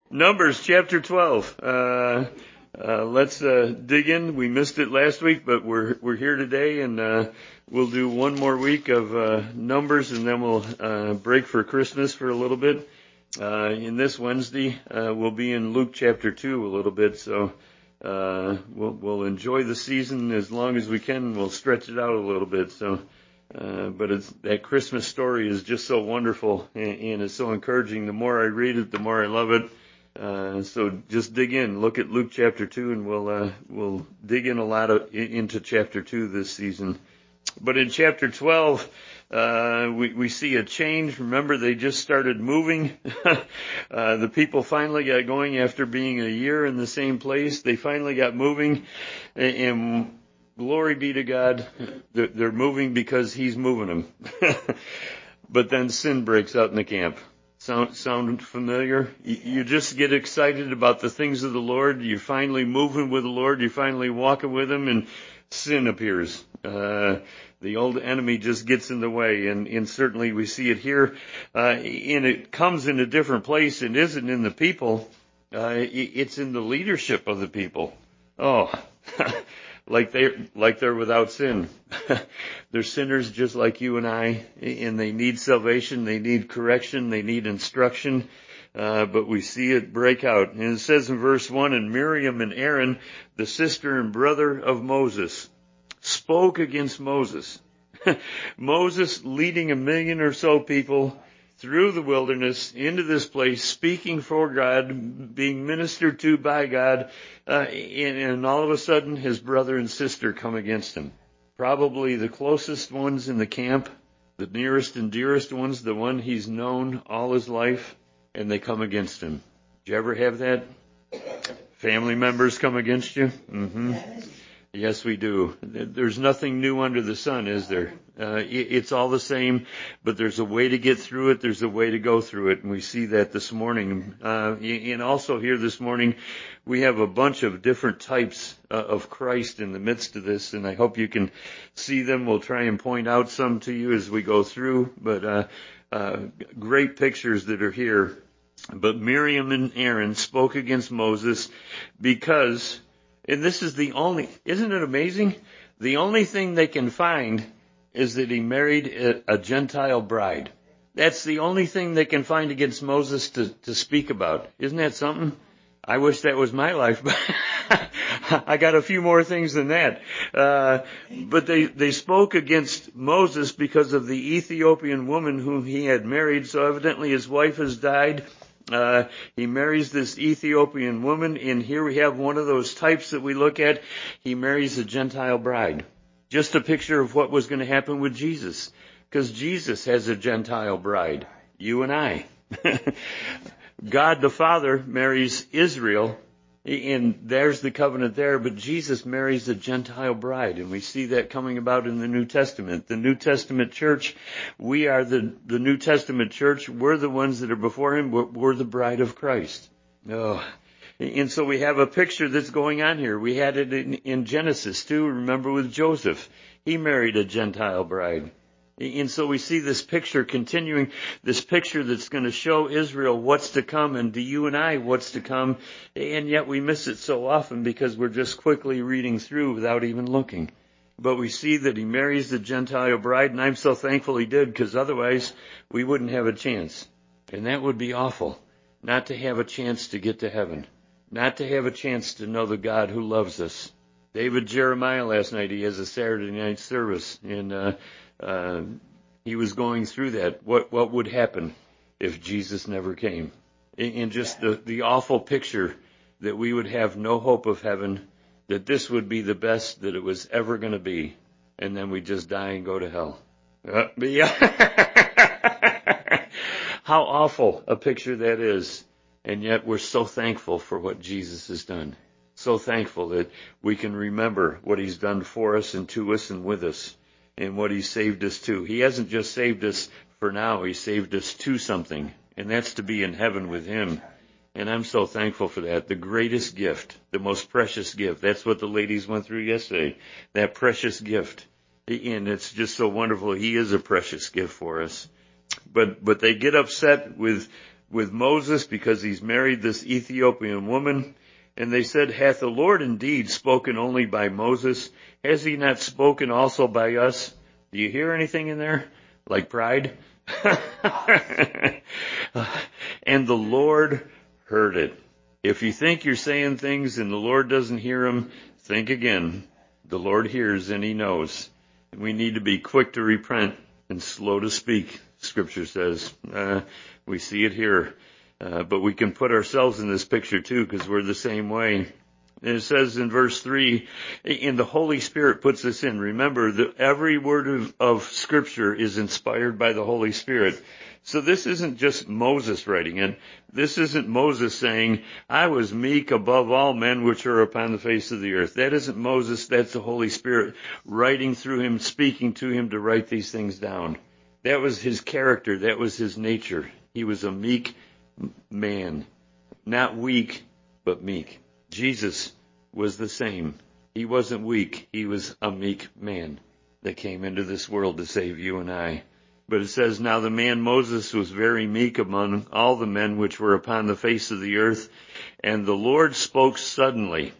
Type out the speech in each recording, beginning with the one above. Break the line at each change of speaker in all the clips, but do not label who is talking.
Numbers chapter 12. Let's dig in. We missed it last week, but we're here today, and we'll do one more week of Numbers, and then we'll break for Christmas for a little bit. In this Wednesday, we'll be in Luke chapter 2 a little bit, so we'll enjoy the season as long as we can. We'll stretch it out a little bit. So, but that Christmas story is just so wonderful, and it's so encouraging. The more I read it, the more I love it. So just dig in, look at Luke chapter 2, and we'll dig in a lot into chapter 2 this season. But in chapter 12, we see a change. Remember, they just started moving. The people finally got going after being a year in the same place. They finally got moving, and glory be to God, they're moving because He's moving them. But then sin breaks out in the camp. Sound familiar? You just get excited about the things of the Lord. You're finally moving with the Lord. You're finally walking with Him, and sin appears. The old enemy just gets in the way, and certainly we see it here. And it comes in a different place. It isn't in the people. It's in the leadership of the people. Oh, like they're without sin. They're sinners just like you and I, and they need salvation, they need correction, they need instruction. But we see it break out. And it says in verse 1, and Miriam and Aaron, the sister and brother of Moses, spoke against Moses. Moses leading 1 million or so people through the wilderness into this place, speaking for God, being ministered to by God, and all of a sudden his brother and sister come against him. Probably the closest ones in the camp, the nearest and dearest ones, the one he's known all his life, and they come against him. Did you ever have that? Family members come against you? Mm-hmm. Yes, we do. There's nothing new under the sun, is there? It's all the same, but there's a way to get through it. There's a way to go through it, and we see that this morning. And also here this morning, we have a bunch of different types of Christ in the midst of this, and I hope you can see them. We'll try and point out some to you as we go through, but great pictures that are here. But Miriam and Aaron spoke against Moses because... And this is isn't it amazing? The only thing they can find is that he married a Gentile bride. That's the only thing they can find against Moses to speak about. Isn't that something? I wish that was my life, but I got a few more things than that. But they spoke against Moses because of the Ethiopian woman whom he had married. So evidently his wife has died. He marries this Ethiopian woman, and here we have one of those types that we look at. He marries a Gentile bride. Just a picture of what was going to happen with Jesus, because Jesus has a Gentile bride, you and I. God the Father marries Israel, and there's the covenant there, but Jesus marries a Gentile bride, and we see that coming about in the New Testament. The New Testament church, we are the New Testament church. We're the ones that are before Him. We're the bride of Christ. Oh. And so we have a picture that's going on here. We had it in Genesis too. Remember with Joseph. He married a Gentile bride. And so we see this picture continuing, this picture that's going to show Israel what's to come, and to you and I what's to come, and yet we miss it so often because we're just quickly reading through without even looking. But we see that he marries the Gentile bride, and I'm so thankful he did, because otherwise we wouldn't have a chance. And that would be awful, not to have a chance to get to heaven, not to have a chance to know the God who loves us. David Jeremiah last night, he has a Saturday night service, and he was going through that. What would happen if Jesus never came? And just the awful picture that we would have no hope of heaven, that this would be the best that it was ever going to be, and then we just die and go to hell. How awful a picture that is. And yet we're so thankful for what Jesus has done. So thankful that we can remember what He's done for us and to us and with us, and what He saved us to. He hasn't just saved us for now. He saved us to something, and that's to be in heaven with Him. And I'm so thankful for that. The greatest gift, the most precious gift. That's what the ladies went through yesterday. That precious gift. And it's just so wonderful. He is a precious gift for us. But they get upset with with Moses because he's married this Ethiopian woman. And they said, hath the Lord indeed spoken only by Moses? Has he not spoken also by us? Do you hear anything in there? Like pride? And the Lord heard it. If you think you're saying things and the Lord doesn't hear them, think again. The Lord hears and he knows. And we need to be quick to repent and slow to speak, Scripture says. We see it here. But we can put ourselves in this picture too, because we're the same way. And it says in verse 3, and the Holy Spirit puts this in. Remember that every word of Scripture is inspired by the Holy Spirit. So this isn't just Moses writing it. This isn't Moses saying, I was meek above all men which are upon the face of the earth. That isn't Moses, that's the Holy Spirit writing through him, speaking to him to write these things down. That was his character, that was his nature. He was a meek man. Not weak, but meek. Jesus was the same. He wasn't weak, he was a meek man that came into this world to save you and I. But it says, now the man Moses was very meek among all the men which were upon the face of the earth, and the Lord spoke suddenly.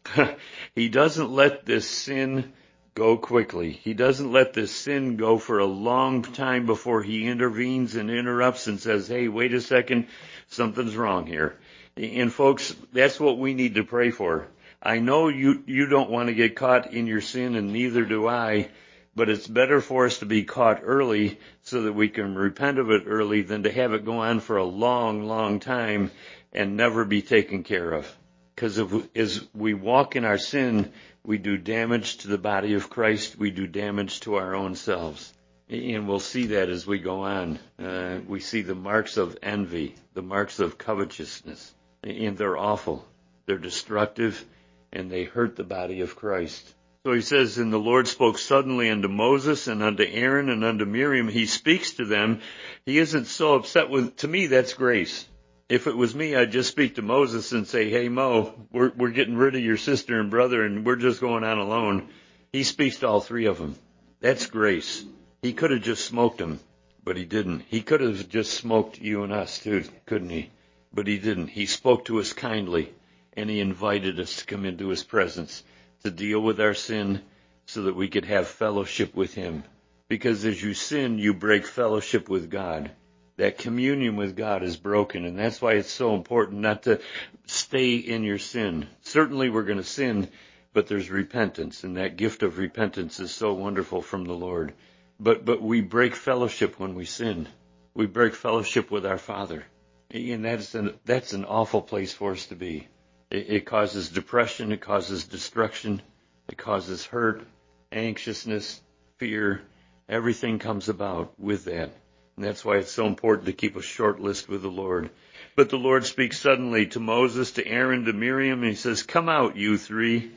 He doesn't let this sin go quickly. He doesn't let this sin go for a long time before he intervenes and interrupts and says, hey, wait a second, something's wrong here. And folks, that's what we need to pray for. I know you don't want to get caught in your sin, and neither do I. But it's better for us to be caught early so that we can repent of it early than to have it go on for a long, long time and never be taken care of. Because as we walk in our sin, we do damage to the body of Christ. We do damage to our own selves. And we'll see that as we go on. We see the marks of envy, the marks of covetousness. And they're awful. They're destructive, and they hurt the body of Christ. So he says, and the Lord spoke suddenly unto Moses and unto Aaron and unto Miriam. He speaks to them. He isn't so upset with, to me, that's grace. If it was me, I'd just speak to Moses and say, hey, Mo, we're getting rid of your sister and brother and we're just going on alone. He speaks to all three of them. That's grace. He could have just smoked them, but he didn't. He could have just smoked you and us too, couldn't he? But he didn't. He spoke to us kindly, and he invited us to come into his presence to deal with our sin so that we could have fellowship with him. Because as you sin, you break fellowship with God. That communion with God is broken, and that's why it's so important not to stay in your sin. Certainly we're going to sin, but there's repentance, and that gift of repentance is so wonderful from the Lord. But we break fellowship when we sin. We break fellowship with our Father. And that's an awful place for us to be. It causes depression, it causes destruction, it causes hurt, anxiousness, fear. Everything comes about with that. And that's why it's so important to keep a short list with the Lord. But the Lord speaks suddenly to Moses, to Aaron, to Miriam, and he says, come out, you three.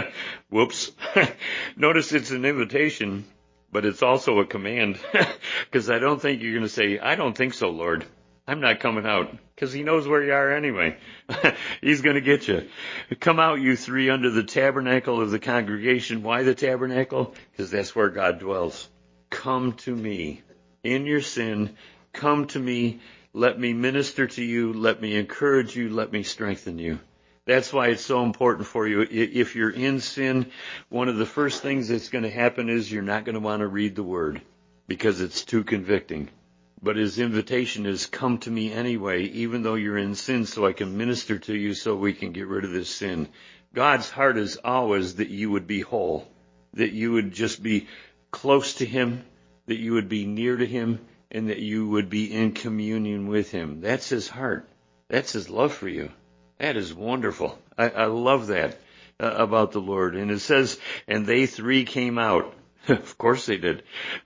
Whoops. Notice it's an invitation, but it's also a command. Because I don't think you're going to say, I don't think so, Lord. I'm not coming out, because he knows where you are anyway. He's going to get you. Come out, you three, under the tabernacle of the congregation. Why the tabernacle? Because that's where God dwells. Come to me. In your sin, come to me. Let me minister to you. Let me encourage you. Let me strengthen you. That's why it's so important for you. If you're in sin, one of the first things that's going to happen is you're not going to want to read the Word because it's too convicting. But his invitation is, come to me anyway, even though you're in sin, so I can minister to you so we can get rid of this sin. God's heart is always that you would be whole, that you would just be close to him, that you would be near to him, and that you would be in communion with him. That's his heart. That's his love for you. That is wonderful. I love that about the Lord. And it says, and they three came out. Of course they did.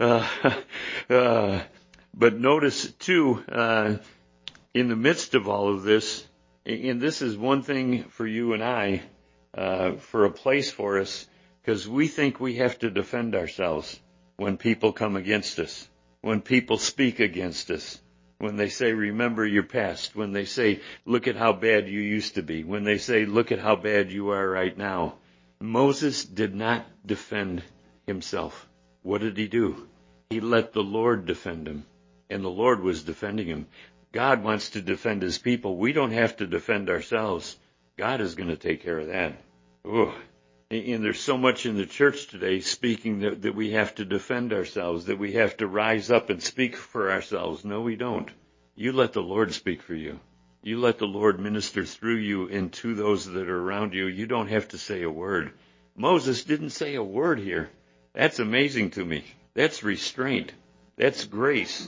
But notice, too, in the midst of all of this, and this is one thing for you and I, for a place for us, because we think we have to defend ourselves when people come against us, when people speak against us, when they say, remember your past, when they say, look at how bad you used to be, when they say, look at how bad you are right now. Moses did not defend himself. What did he do? He let the Lord defend him. And the Lord was defending him. God wants to defend his people. We don't have to defend ourselves. God is going to take care of that. Ooh. And there's so much in the church today speaking that we have to defend ourselves, that we have to rise up and speak for ourselves. No, we don't. You let the Lord speak for you. You let the Lord minister through you and to those that are around you. You don't have to say a word. Moses didn't say a word here. That's amazing to me. That's restraint. That's grace.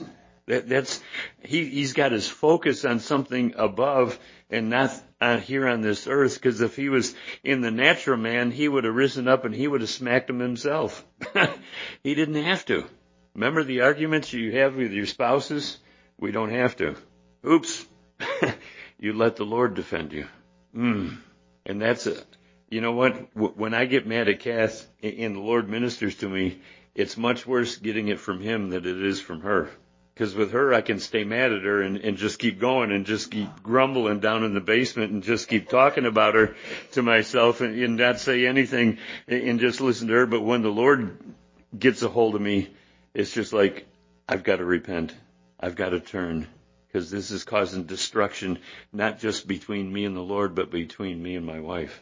He's got his focus on something above and not here on this earth, because if he was in the natural man, he would have risen up and he would have smacked him himself. He didn't have to. Remember the arguments you have with your spouses? We don't have to. Oops. You let the Lord defend you. And that's you know what? When I get mad at Kath and the Lord ministers to me, it's much worse getting it from him than it is from her. Because with her, I can stay mad at her and just keep going and just keep grumbling down in the basement and just keep talking about her to myself and not say anything and just listen to her. But when the Lord gets a hold of me, it's just like, I've got to repent. I've got to turn. Because this is causing destruction, not just between me and the Lord, but between me and my wife.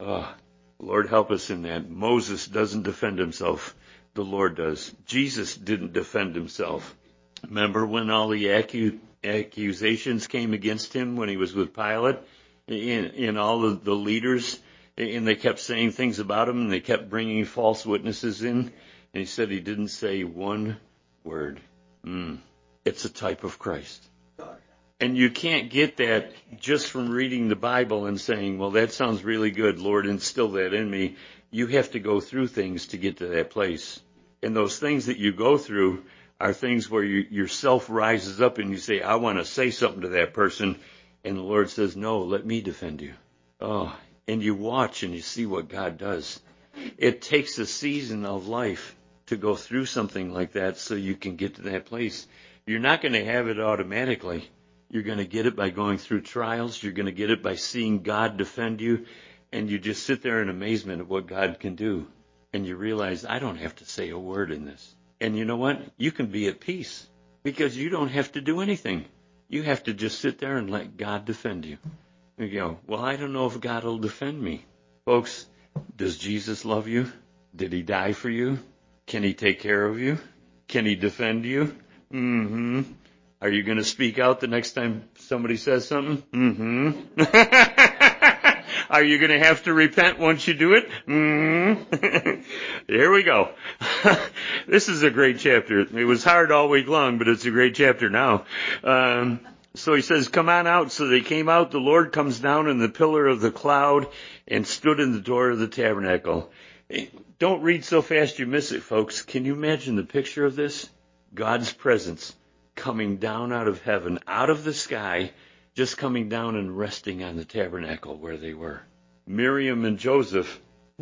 Lord, help us in that. Moses doesn't defend himself. The Lord does. Jesus didn't defend himself. Remember when all the accusations came against him when he was with Pilate and all of the leaders, and they kept saying things about him, and they kept bringing false witnesses in, and he said he didn't say one word. It's a type of Christ. And you can't get that just from reading the Bible and saying, well, that sounds really good, Lord, instill that in me. You have to go through things to get to that place. And those things that you go through are things where yourself rises up and you say, I want to say something to that person. And the Lord says, no, let me defend you. And you watch and you see what God does. It takes a season of life to go through something like that so you can get to that place. You're not going to have it automatically. You're going to get it by going through trials. You're going to get it by seeing God defend you. And you just sit there in amazement at what God can do. And you realize, I don't have to say a word in this. And you know what? You can be at peace because you don't have to do anything. You have to just sit there and let God defend you. You go, well, I don't know if God will defend me. Folks, does Jesus love you? Did he die for you? Can he take care of you? Can he defend you? Are you going to speak out the next time somebody says something? Are you going to have to repent once you do it? Here we go. This is a great chapter. It was hard all week long, but it's a great chapter now. So he says, come on out. So they came out. The Lord comes down in the pillar of the cloud and stood in the door of the tabernacle. Don't read so fast you miss it, folks. Can you imagine the picture of this? God's presence coming down out of heaven, out of the sky, just coming down and resting on the tabernacle where they were. Miriam and Joseph,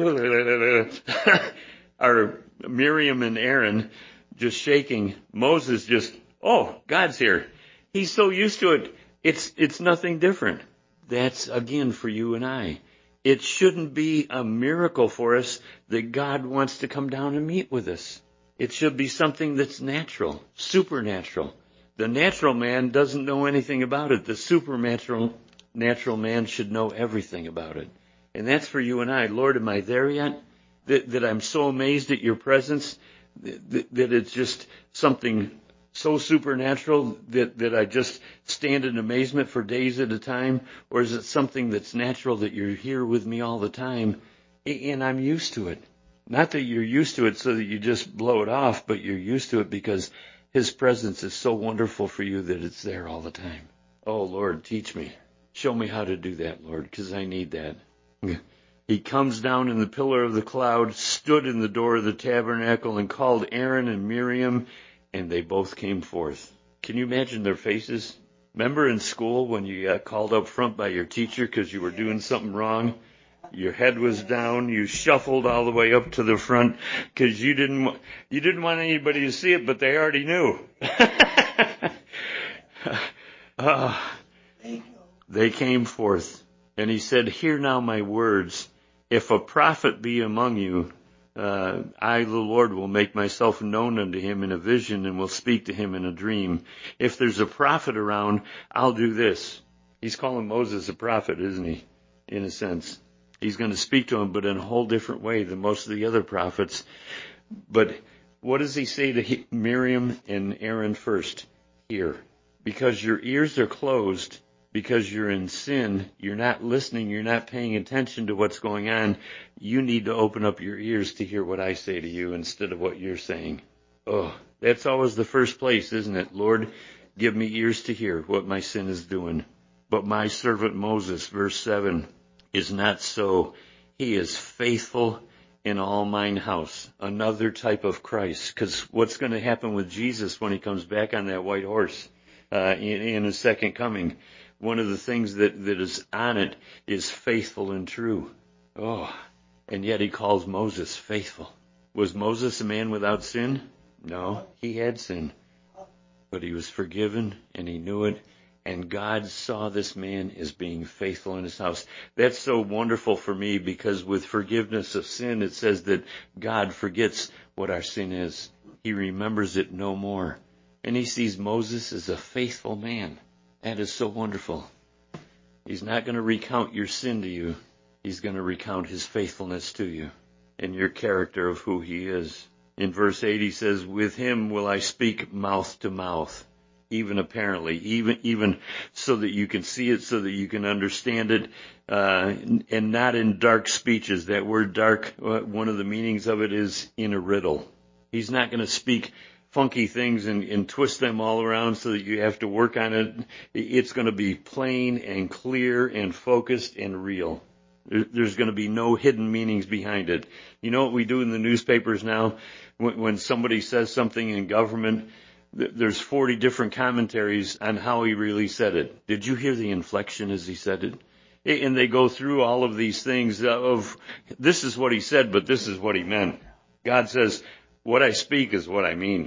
or Miriam and Aaron, just shaking. Moses just, God's here. He's so used to it. It's nothing different. That's, again, for you and I. It shouldn't be a miracle for us that God wants to come down and meet with us. It should be something that's natural, supernatural. The natural man doesn't know anything about it. The supernatural man should know everything about it. And that's for you and I. Lord, am I there yet? That I'm so amazed at your presence that it's just something so supernatural that I just stand in amazement for days at a time? Or is it something that's natural that you're here with me all the time and I'm used to it? Not that you're used to it so that you just blow it off, but you're used to it because his presence is so wonderful for you that it's there all the time. Oh, Lord, teach me. Show me how to do that, Lord, because I need that. He comes down in the pillar of the cloud, stood in the door of the tabernacle, and called Aaron and Miriam, and they both came forth. Can you imagine their faces? Remember in school when you got called up front by your teacher because you were doing something wrong? Your head was down. You shuffled all the way up to the front because you didn't want anybody to see it, but they already knew. They came forth, and he said, "Hear now my words. If a prophet be among you, I, the Lord, will make myself known unto him in a vision and will speak to him in a dream. If there's a prophet around, I'll do this. He's calling Moses a prophet, isn't he? In a sense. He's going to speak to him, but in a whole different way than most of the other prophets. But what does he say to Miriam and Aaron first? Hear. Because your ears are closed, because you're in sin, you're not listening, you're not paying attention to what's going on, you need to open up your ears to hear what I say to you instead of what you're saying. Oh, that's always the first place, isn't it? Lord, give me ears to hear what my sin is doing. But my servant Moses, verse 7, is not so. He is faithful in all mine house. Another type of Christ. Because what's going to happen with Jesus when he comes back on that white horse in his second coming? One of the things that is on it is faithful and true. Oh, and yet he calls Moses faithful. Was Moses a man without sin? No, he had sin. But he was forgiven and he knew it. And God saw this man as being faithful in his house. That's so wonderful for me because with forgiveness of sin, it says that God forgets what our sin is. He remembers it no more. And he sees Moses as a faithful man. That is so wonderful. He's not going to recount your sin to you. He's going to recount his faithfulness to you and your character of who he is. In verse 8, he says, with him will I speak mouth to mouth. Even apparently, even so that you can see it, so that you can understand it, and not in dark speeches. That word dark, one of the meanings of it is in a riddle. He's not going to speak funky things and twist them all around so that you have to work on it. It's going to be plain and clear and focused and real. There's going to be no hidden meanings behind it. You know what we do in the newspapers now? When somebody says something in government, there's 40 different commentaries on how he really said it. Did you hear the inflection as he said it? And they go through all of these things of, this is what he said, but this is what he meant. God says, what I speak is what I mean.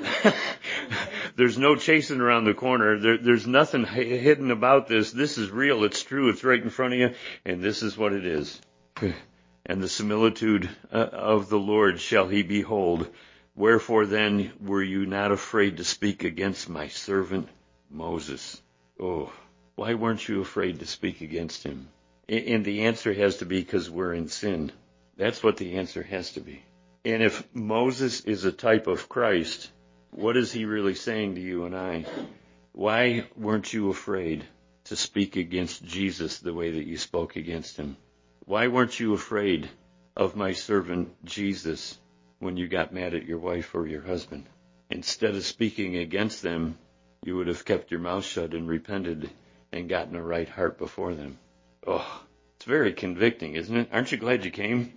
There's no chasing around the corner. There's nothing hidden about this. This is real. It's true. It's right in front of you. And this is what it is. And the similitude of the Lord shall he behold. Wherefore then were you not afraid to speak against my servant Moses? Oh, why weren't you afraid to speak against him? And the answer has to be because we're in sin. That's what the answer has to be. And if Moses is a type of Christ, what is he really saying to you and I? Why weren't you afraid to speak against Jesus the way that you spoke against him? Why weren't you afraid of my servant Jesus when you got mad at your wife or your husband? Instead of speaking against them, you would have kept your mouth shut and repented and gotten a right heart before them. Oh, it's very convicting, isn't it? Aren't you glad you came?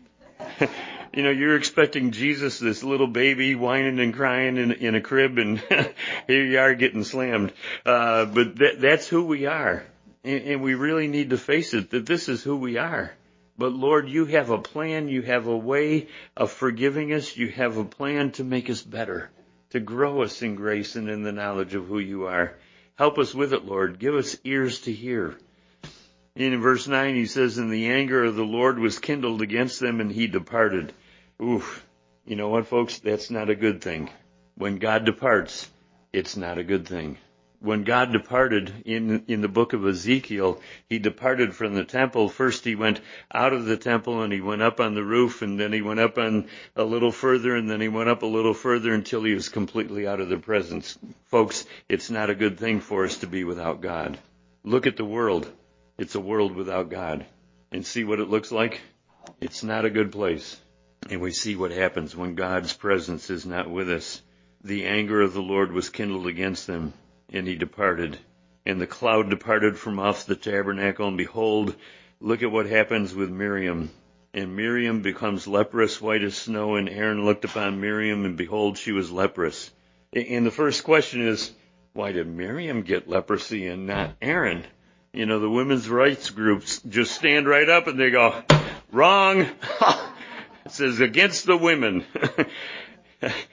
You know, you're expecting Jesus, this little baby, whining and crying in a crib, and here you are getting slammed. But that's who we are. And we really need to face it, that this is who we are. But Lord, you have a plan, you have a way of forgiving us, you have a plan to make us better, to grow us in grace and in the knowledge of who you are. Help us with it, Lord. Give us ears to hear. In verse 9, he says, and the anger of the Lord was kindled against them, and he departed. Oof. You know what, folks? That's not a good thing. When God departs, it's not a good thing. When God departed in the book of Ezekiel, he departed from the temple. First he went out of the temple and he went up on the roof, and then he went up on a little further, and then he went up a little further until he was completely out of their presence. Folks, it's not a good thing for us to be without God. Look at the world. It's a world without God. And see what it looks like? It's not a good place. And we see what happens when God's presence is not with us. The anger of the Lord was kindled against them, and he departed. And the cloud departed from off the tabernacle, and behold, look at what happens with Miriam. And Miriam becomes leprous, white as snow, and Aaron looked upon Miriam, and behold, she was leprous. And the first question is, why did Miriam get leprosy and not Aaron? You know, the women's rights groups just stand right up and they go, wrong. It says against the women.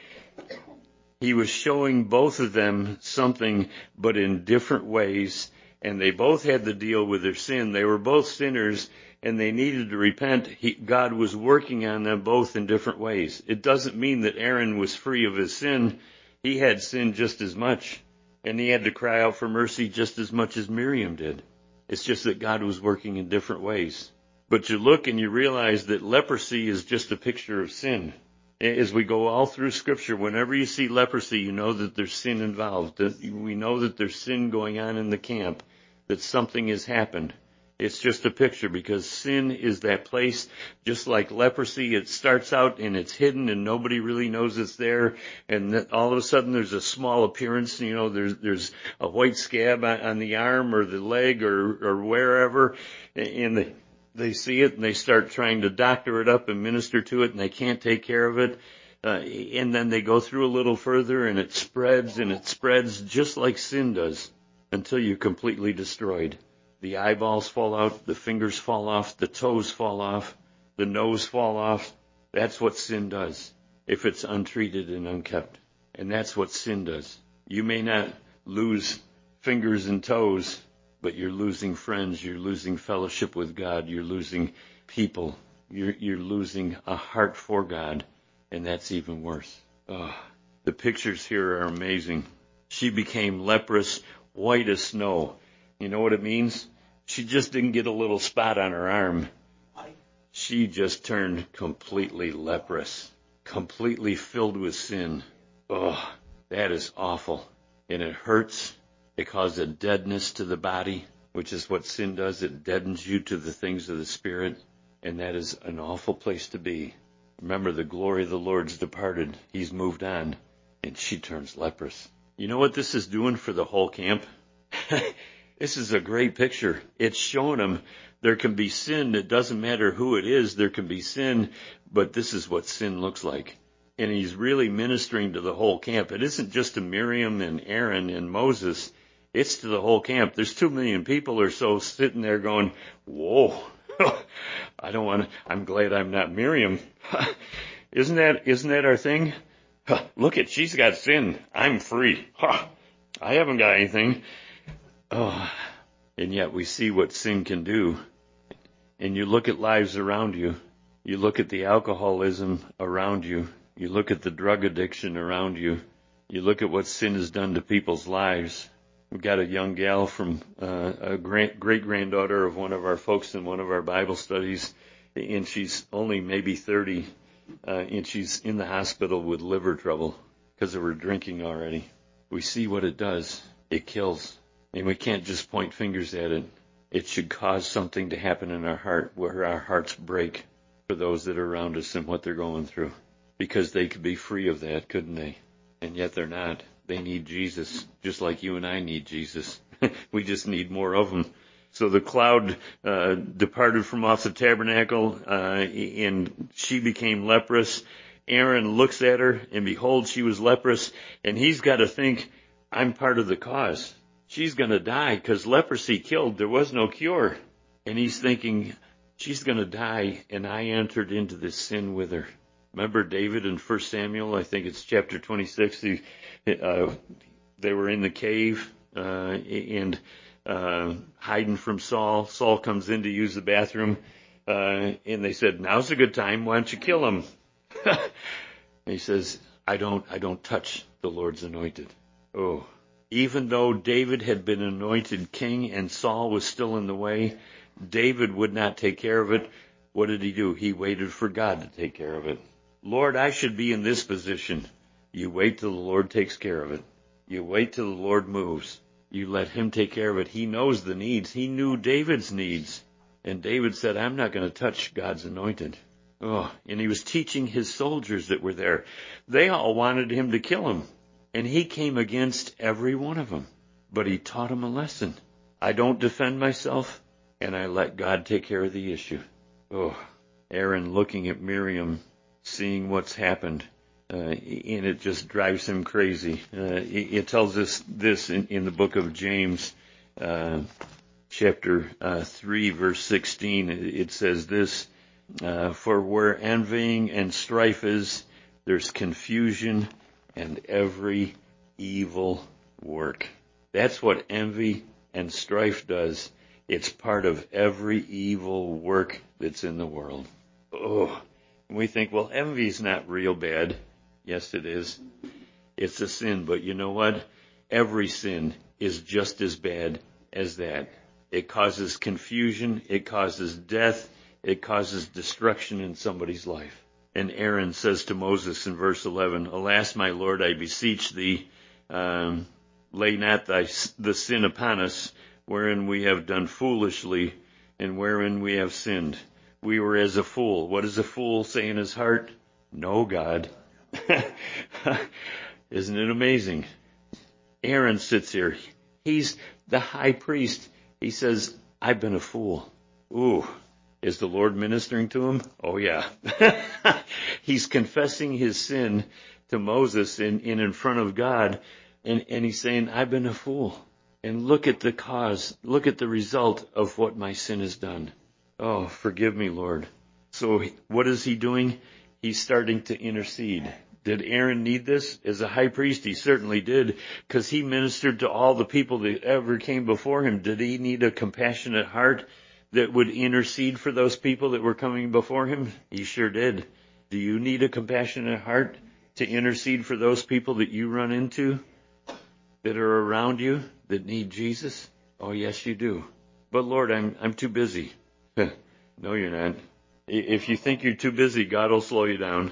He was showing both of them something, but in different ways. and they both had to deal with their sin. They were both sinners, and they needed to repent. God was working on them both in different ways. It doesn't mean that Aaron was free of his sin. He had sin just as much, and he had to cry out for mercy just as much as Miriam did. It's just that God was working in different ways. But you look and you realize that leprosy is just a picture of sin. As we go all through Scripture, whenever you see leprosy, you know that there's sin involved. We know that there's sin going on in the camp, that something has happened. It's just a picture, because sin is that place, just like leprosy. It starts out and it's hidden and nobody really knows it's there. And then all of a sudden there's a small appearance, there's a white scab on the arm or the leg or wherever. And they see it and they start trying to doctor it up and minister to it, and they can't take care of it. And then they go through a little further and it spreads just like sin does until you're completely destroyed. The eyeballs fall out, the fingers fall off, the toes fall off, the nose fall off. That's what sin does if it's untreated and unkept. And that's what sin does. You may not lose fingers and toes, but you're losing friends, you're losing fellowship with God, you're losing people, you're losing a heart for God, and that's even worse. The pictures here are amazing. She became leprous, white as snow. You know what it means? She just didn't get a little spot on her arm. She just turned completely leprous, completely filled with sin. That is awful. And it hurts. It causes a deadness to the body, which is what sin does. It deadens you to the things of the Spirit. And that is an awful place to be. Remember, the glory of the Lord's departed. He's moved on. And she turns leprous. You know what this is doing for the whole camp? This is a great picture. It's showing them there can be sin. It doesn't matter who it is. There can be sin, but this is what sin looks like. And he's really ministering to the whole camp. It isn't just to Miriam and Aaron and Moses. It's to the whole camp. There's 2 million people or so sitting there going, whoa, I'm glad I'm not Miriam. Isn't that our thing? Look she's got sin. I'm free. I haven't got anything. And yet we see what sin can do. And you look at lives around you. You look at the alcoholism around you. You look at the drug addiction around you. You look at what sin has done to people's lives. We've got a young gal from a great-granddaughter of one of our folks in one of our Bible studies, and she's only maybe 30, and she's in the hospital with liver trouble because of her drinking already. We see what it does. It kills. And we can't just point fingers at it. It should cause something to happen in our heart where our hearts break for those that are around us and what they're going through. Because they could be free of that, couldn't they? And yet they're not. They need Jesus, just like you and I need Jesus. We just need more of him. So the cloud departed from off the tabernacle, and she became leprous. Aaron looks at her, and behold, she was leprous. And he's got to think, I'm part of the cause. She's going to die because leprosy killed. There was no cure. And he's thinking, she's going to die, and I entered into this sin with her. Remember David in 1 Samuel, I think it's chapter 26, they were in the cave and hiding from Saul. Saul comes in to use the bathroom, and they said, now's a good time, why don't you kill him? And he says, I don't touch the Lord's anointed. Even though David had been anointed king and Saul was still in the way, David would not take care of it. What did he do? He waited for God to take care of it. Lord, I should be in this position. You wait till the Lord takes care of it. You wait till the Lord moves. You let him take care of it. He knows the needs. He knew David's needs. And David said, I'm not going to touch God's anointed. And he was teaching his soldiers that were there. They all wanted him to kill him. And he came against every one of them. But he taught them a lesson. I don't defend myself, and I let God take care of the issue. Aaron looking at Miriam, seeing what's happened, and it just drives him crazy. It tells us this in the book of James, chapter 3, verse 16. It says this, for where envying and strife is, there's confusion and every evil work. That's what envy and strife does. It's part of every evil work that's in the world. Oh, and we think, well, envy's not real bad. Yes, it is. It's a sin, but you know what? Every sin is just as bad as that. It causes confusion, it causes death, it causes destruction in somebody's life. And Aaron says to Moses in verse 11, Alas, my Lord, I beseech thee, lay not the sin upon us, wherein we have done foolishly, and wherein we have sinned. We were as a fool. What does a fool say in his heart? No, God. Isn't it amazing? Aaron sits here. He's the high priest. He says, I've been a fool. Ooh, is the Lord ministering to him? Oh, yeah. He's confessing his sin to Moses in front of God, and he's saying, I've been a fool. And look at the cause. Look at the result of what my sin has done. Oh, forgive me, Lord. So what is he doing? He's starting to intercede. Did Aaron need this? As a high priest, he certainly did, because he ministered to all the people that ever came before him. Did he need a compassionate heart that would intercede for those people that were coming before him? He sure did. Do you need a compassionate heart to intercede for those people that you run into, that are around you, that need Jesus? Oh, yes, you do. But Lord, I'm too busy. No, you're not. If you think you're too busy, God will slow you down.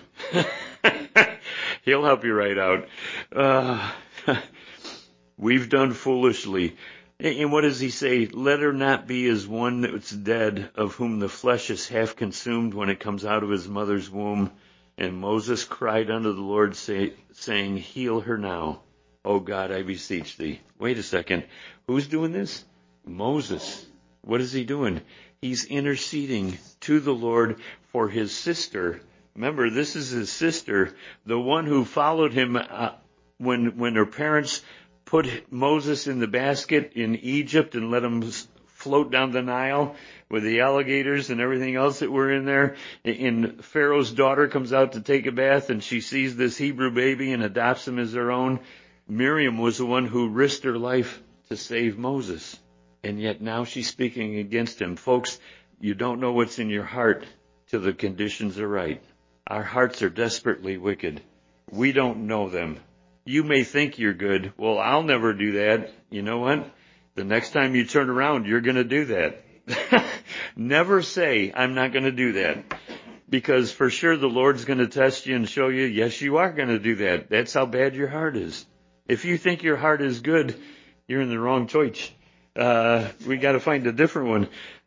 He'll help you right out. We've done foolishly. And what does he say? Let her not be as one that's dead, of whom the flesh is half consumed when it comes out of his mother's womb. And Moses cried unto the Lord, saying, Heal her now. O God, I beseech thee. Wait a second. Who's doing this? Moses. What is he doing? He's interceding to the Lord for his sister. Remember, this is his sister, the one who followed him when her parents put Moses in the basket in Egypt and let him float down the Nile with the alligators and everything else that were in there. And Pharaoh's daughter comes out to take a bath, and she sees this Hebrew baby and adopts him as her own. Miriam was the one who risked her life to save Moses. And yet now she's speaking against him. Folks, you don't know what's in your heart till the conditions are right. Our hearts are desperately wicked. We don't know them. You may think you're good. Well, I'll never do that. You know what? The next time you turn around, you're going to do that. Never say, I'm not going to do that. Because for sure the Lord's going to test you and show you, yes, you are going to do that. That's how bad your heart is. If you think your heart is good, you're in the wrong church. We got to find a different one.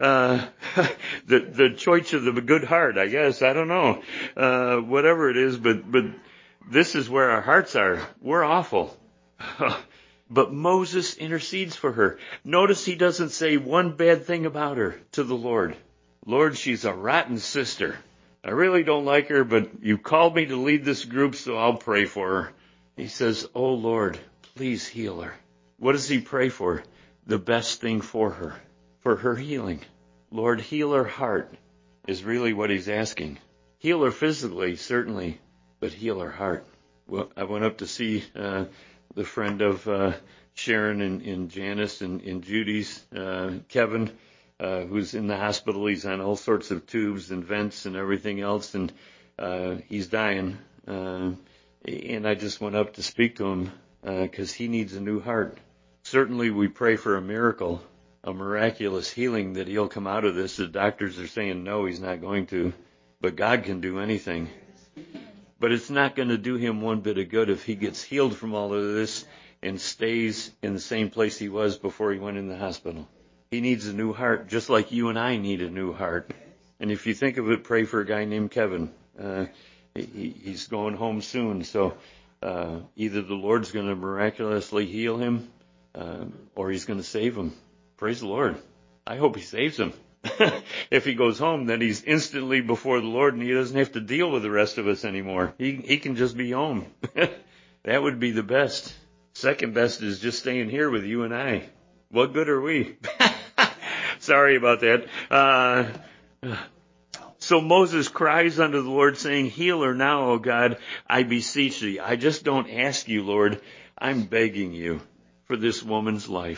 The choice of the good heart, I guess. I don't know. Whatever it is, but this is where our hearts are. We're awful. But Moses intercedes for her. Notice he doesn't say one bad thing about her to the Lord. Lord, she's a rotten sister. I really don't like her, but you called me to lead this group, so I'll pray for her. He says, oh Lord, please heal her. What does he pray for? The best thing for her healing. Lord, heal her heart is really what he's asking. Heal her physically, certainly, but heal her heart. Well, I went up to see the friend of Sharon and Janice and Judy's, Kevin, who's in the hospital. He's on all sorts of tubes and vents and everything else, and he's dying. And I just went up to speak to him because he needs a new heart. Certainly we pray for a miracle, a miraculous healing, that he'll come out of this. The doctors are saying no, he's not going to. But God can do anything. But it's not going to do him one bit of good if he gets healed from all of this and stays in the same place he was before he went in the hospital. He needs a new heart, just like you and I need a new heart. And if you think of it, pray for a guy named Kevin. He's going home soon, so either the Lord's going to miraculously heal him, or he's going to save him. Praise the Lord. I hope he saves him. If he goes home, then he's instantly before the Lord, and he doesn't have to deal with the rest of us anymore. He can just be home. That would be the best. Second best is just staying here with you and I. What good are we? Sorry about that. So Moses cries unto the Lord, saying, heal her now, O God, I beseech thee. I just don't ask you, Lord. I'm begging you for this woman's life.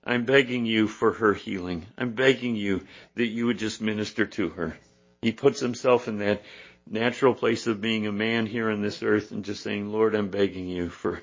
I'm begging you for her healing. I'm begging you that you would just minister to her. He puts himself in that natural place of being a man here on this earth and just saying, Lord, I'm begging you for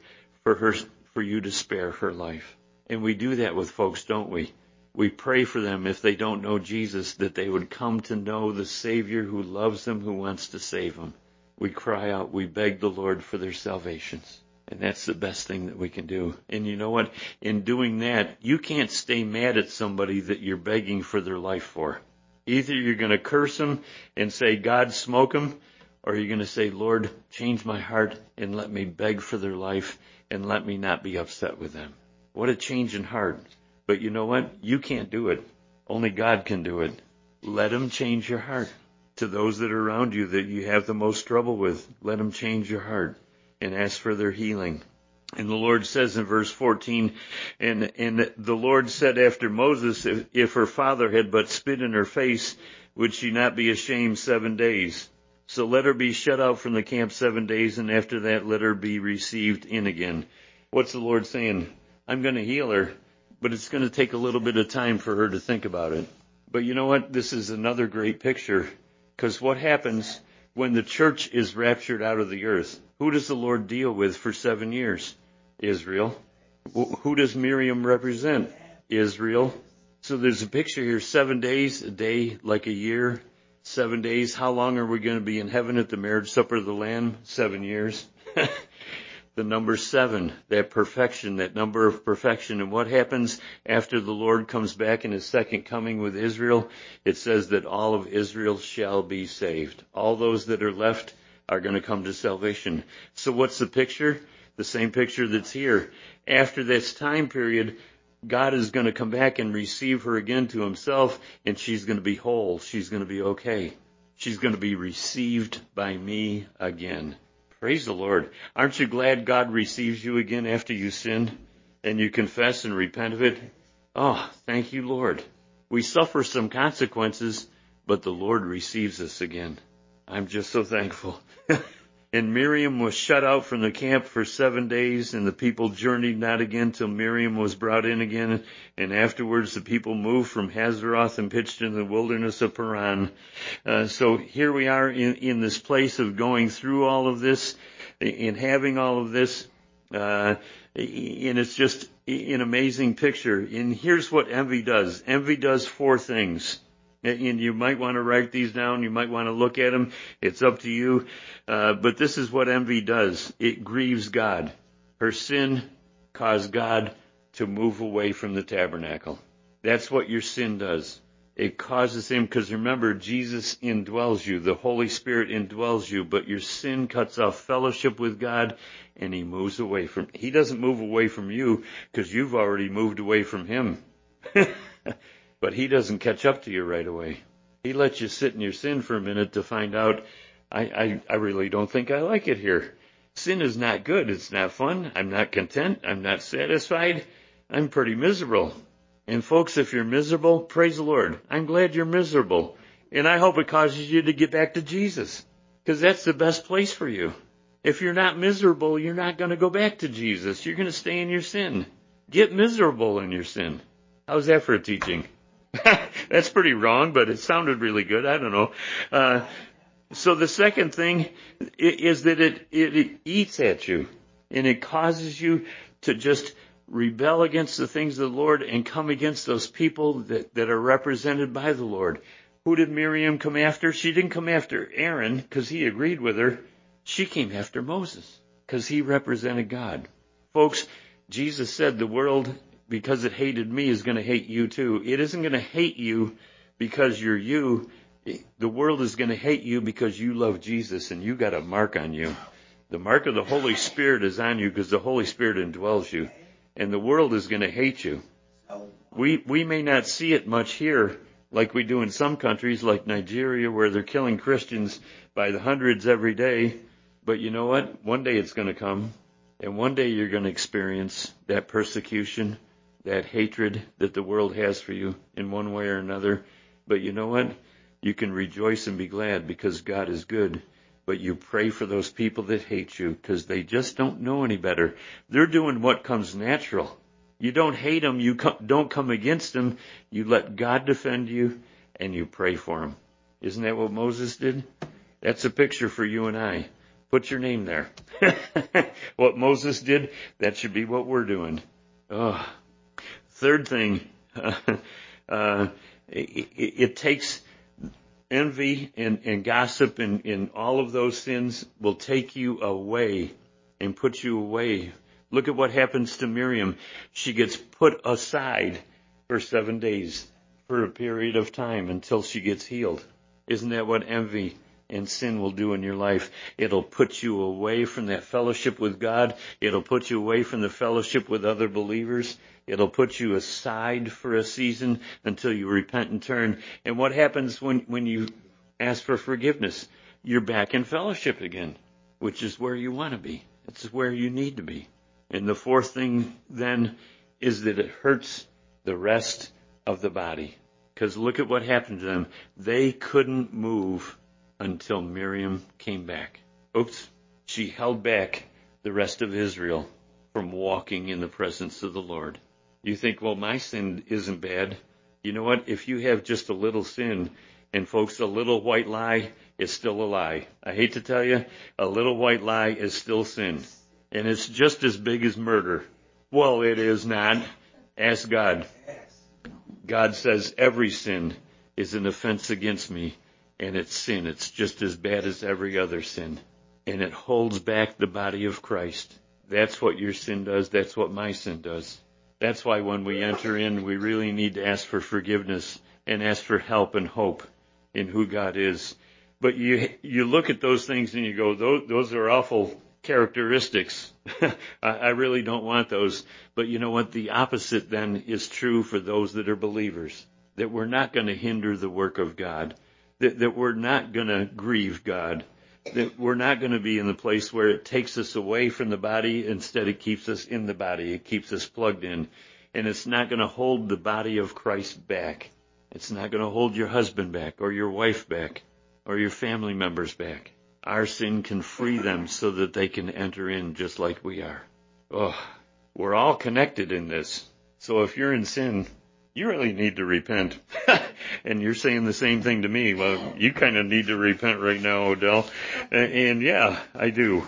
you to spare her life. And we do that with folks, don't we? We pray for them if they don't know Jesus, that they would come to know the Savior who loves them, who wants to save them. We cry out, we beg the Lord for their salvations. And that's the best thing that we can do. And you know what? In doing that, you can't stay mad at somebody that you're begging for their life for. Either you're going to curse them and say, God, smoke them, or you're going to say, Lord, change my heart and let me beg for their life and let me not be upset with them. What a change in heart. But you know what? You can't do it. Only God can do it. Let him change your heart. To those that are around you that you have the most trouble with, let him change your heart and ask for their healing. And the Lord says in verse 14, and the Lord said after Moses, if her father had but spit in her face, would she not be ashamed 7 days? So let her be shut out from the camp 7 days, and after that let her be received in again. What's the Lord saying? I'm going to heal her, but it's going to take a little bit of time for her to think about it. But you know what? This is another great picture, because what happens when the church is raptured out of the earth? Who does the Lord deal with for 7 years? Israel. Who does Miriam represent? Israel. So there's a picture here, 7 days, a day like a year, 7 days. How long are we going to be in heaven at the marriage supper of the Lamb? 7 years. The number 7, that perfection, that number of perfection. And what happens after the Lord comes back in his second coming with Israel? It says that all of Israel shall be saved. All those that are left are going to come to salvation. So what's the picture? The same picture that's here. After this time period, God is going to come back and receive her again to himself, and she's going to be whole. She's going to be okay. She's going to be received by me again. Praise the Lord. Aren't you glad God receives you again after you sin and you confess and repent of it? Oh, thank you, Lord. We suffer some consequences, but the Lord receives us again. I'm just so thankful. And Miriam was shut out from the camp for 7 days, and the people journeyed not again till Miriam was brought in again. And afterwards the people moved from Hazeroth and pitched in the wilderness of Paran. So here we are in this place of going through all of this and having all of this. And it's just an amazing picture. And here's what envy does. Envy does 4 things. And you might want to write these down. You might want to look at them. It's up to you. But this is what envy does. It grieves God. Her sin caused God to move away from the tabernacle. That's what your sin does. It causes him, because remember, Jesus indwells you. The Holy Spirit indwells you. But your sin cuts off fellowship with God, and he moves away from. He doesn't move away from you because you've already moved away from him. But he doesn't catch up to you right away. He lets you sit in your sin for a minute to find out, I really don't think I like it here. Sin is not good. It's not fun. I'm not content. I'm not satisfied. I'm pretty miserable. And folks, if you're miserable, praise the Lord. I'm glad you're miserable. And I hope it causes you to get back to Jesus, because that's the best place for you. If you're not miserable, you're not going to go back to Jesus. You're going to stay in your sin. Get miserable in your sin. How's that for a teaching? That's pretty wrong, but it sounded really good. I don't know. So the second thing is that it eats at you, and it causes you to just rebel against the things of the Lord and come against those people that are represented by the Lord. Who did Miriam come after? She didn't come after Aaron because he agreed with her. She came after Moses because he represented God. Folks, Jesus said the world, because it hated me, is going to hate you too. It isn't going to hate you because you're you. The world is going to hate you because you love Jesus and you got a mark on you. The mark of the Holy Spirit is on you because the Holy Spirit indwells you. And the world is going to hate you. We may not see it much here like we do in some countries like Nigeria, where they're killing Christians by the hundreds every day. But you know what? One day it's going to come. And one day you're going to experience that persecution, that hatred that the world has for you in one way or another. But you know what? You can rejoice and be glad because God is good. But you pray for those people that hate you because they just don't know any better. They're doing what comes natural. You don't hate them. You don't come against them. You let God defend you, and you pray for them. Isn't that what Moses did? That's a picture for you and I. Put your name there. What Moses did, that should be what we're doing. Oh. Third thing, it takes envy and gossip and all of those sins will take you away and put you away. Look at what happens to Miriam. She gets put aside for 7 days for a period of time until she gets healed. Isn't that what envy and sin will do in your life? It'll put you away from that fellowship with God. It'll put you away from the fellowship with other believers. It'll put you aside for a season until you repent and turn. And what happens when you ask for forgiveness? You're back in fellowship again, which is where you want to be. It's where you need to be. And the fourth thing then is that it hurts the rest of the body. Because look at what happened to them. They couldn't move until Miriam came back. Oops. She held back the rest of Israel from walking in the presence of the Lord. You think, well, my sin isn't bad. You know what? If you have just a little sin, and folks, a little white lie is still a lie. I hate to tell you, a little white lie is still sin. And it's just as big as murder. Well, it is not. Ask God. God says every sin is an offense against me, and it's sin. It's just as bad as every other sin. And it holds back the body of Christ. That's what your sin does. That's what my sin does. That's why when we enter in, we really need to ask for forgiveness and ask for help and hope in who God is. But you look at those things and you go, those are awful characteristics. I really don't want those. But you know what? The opposite then is true for those that are believers. That we're not going to hinder the work of God. That we're not going to grieve God. That we're not going to be in the place where it takes us away from the body. Instead, it keeps us in the body. It keeps us plugged in. And it's not going to hold the body of Christ back. It's not going to hold your husband back or your wife back or your family members back. Our sin can free them so that they can enter in just like we are. Oh, we're all connected in this. So if you're in sin, you really need to repent. And you're saying the same thing to me. Well, you kind of need to repent right now, Odell. And yeah, I do.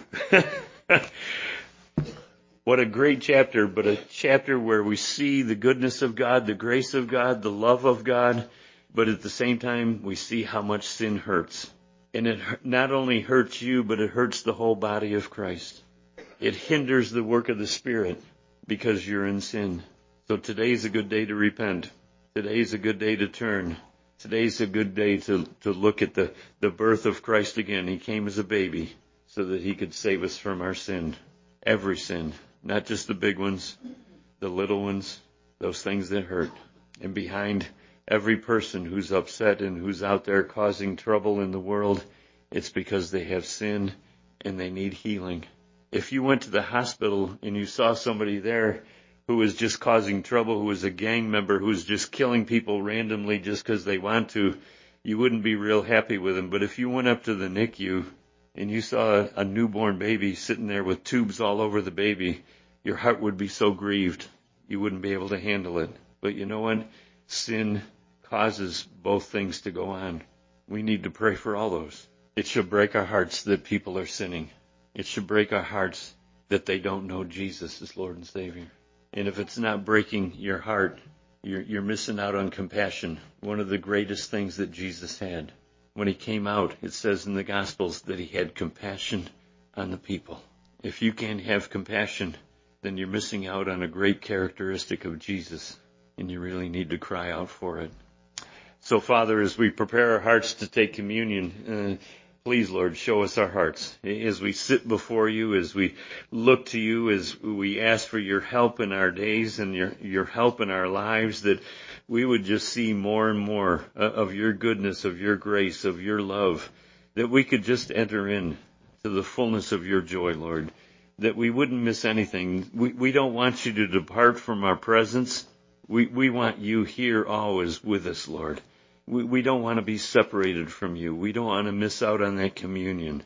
What a great chapter, but a chapter where we see the goodness of God, the grace of God, the love of God, but at the same time, we see how much sin hurts. And it not only hurts you, but it hurts the whole body of Christ. It hinders the work of the Spirit because you're in sin. So today's a good day to repent. Today's a good day to turn. Today's a good day to look at the birth of Christ again. He came as a baby so that he could save us from our sin. Every sin. Not just the big ones, the little ones, those things that hurt. And behind every person who's upset and who's out there causing trouble in the world, it's because they have sin and they need healing. If you went to the hospital and you saw somebody there who was just causing trouble, who was a gang member, who was just killing people randomly just because they want to, you wouldn't be real happy with them. But if you went up to the NICU and you saw a newborn baby sitting there with tubes all over the baby, your heart would be so grieved you wouldn't be able to handle it. But you know what? Sin causes both things to go on. We need to pray for all those. It should break our hearts that people are sinning. It should break our hearts that they don't know Jesus as Lord and Savior. And if it's not breaking your heart, you're missing out on compassion. One of the greatest things that Jesus had. When he came out, it says in the Gospels that he had compassion on the people. If you can't have compassion, then you're missing out on a great characteristic of Jesus, and you really need to cry out for it. So, Father, as we prepare our hearts to take communion, please, Lord, show us our hearts. As we sit before you, as we look to you, as we ask for your help in our days and your help in our lives, that we would just see more and more of your goodness, of your grace, of your love, that we could just enter in to the fullness of your joy, Lord, that we wouldn't miss anything. We don't want you to depart from our presence. We want you here always with us, Lord. We don't want to be separated from you. We don't want to miss out on that communion.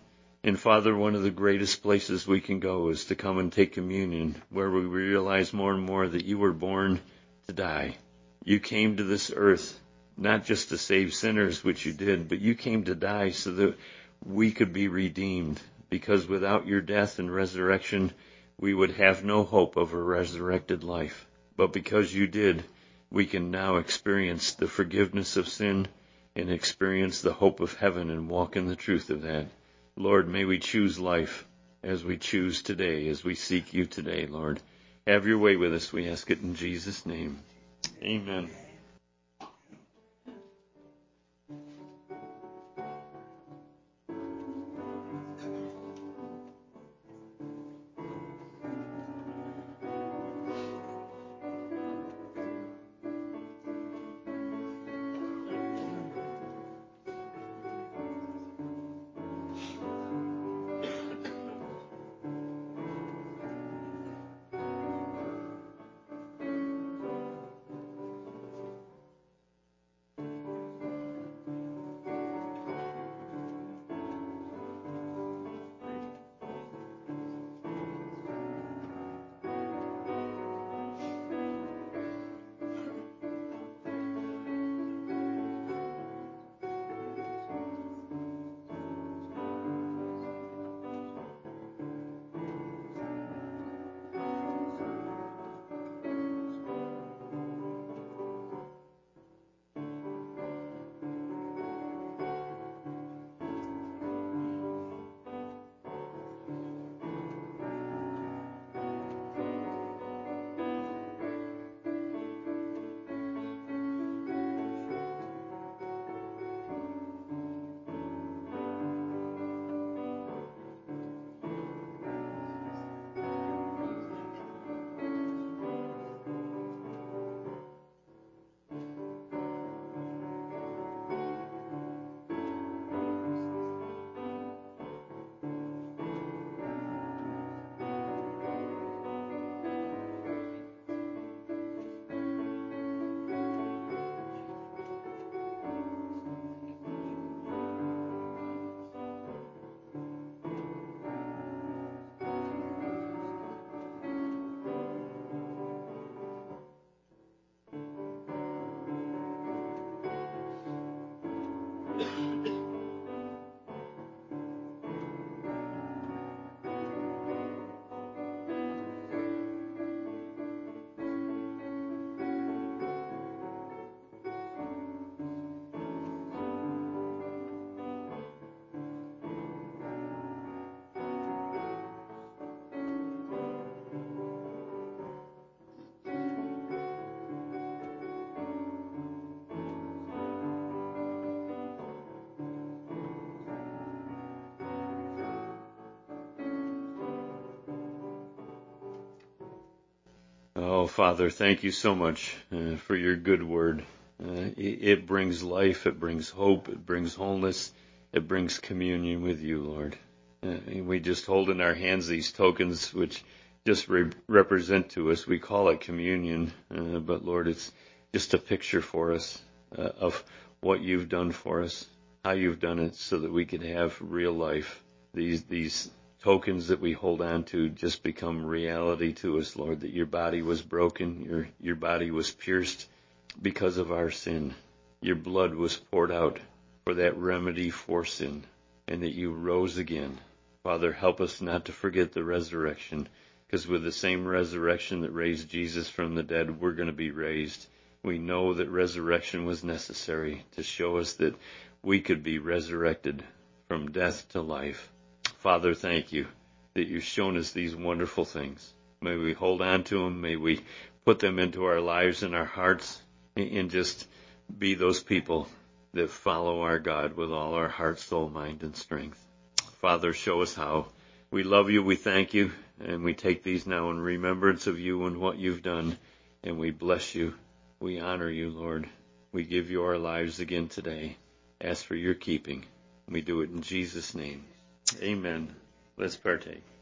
And Father, one of the greatest places we can go is to come and take communion, where we realize more and more that you were born to die. You came to this earth not just to save sinners, which you did, but you came to die so that we could be redeemed. Because without your death and resurrection, we would have no hope of a resurrected life. But because you did, we can now experience the forgiveness of sin and experience the hope of heaven and walk in the truth of that. Lord, may we choose life as we choose today, as we seek you today, Lord. Have your way with us, we ask it in Jesus' name. Amen. Oh, Father, thank you so much for your good word. It brings life, it brings hope, it brings wholeness, it brings communion with you, Lord. We just hold in our hands these tokens which just represent to us. We call it communion, but Lord, it's just a picture for us of what you've done for us, how you've done it so that we could have real life. These tokens that we hold on to just become reality to us, Lord, that your body was broken, your body was pierced because of our sin. Your blood was poured out for that remedy for sin, and that you rose again. Father, help us not to forget the resurrection, because with the same resurrection that raised Jesus from the dead, we're going to be raised. We know that resurrection was necessary to show us that we could be resurrected from death to life. Father, thank you that you've shown us these wonderful things. May we hold on to them. May we put them into our lives and our hearts and just be those people that follow our God with all our heart, soul, mind, and strength. Father, show us how. We love you, we thank you, and we take these now in remembrance of you and what you've done, and we bless you. We honor you, Lord. We give you our lives again today. Ask for your keeping. We do it in Jesus' name. Amen. Let's partake.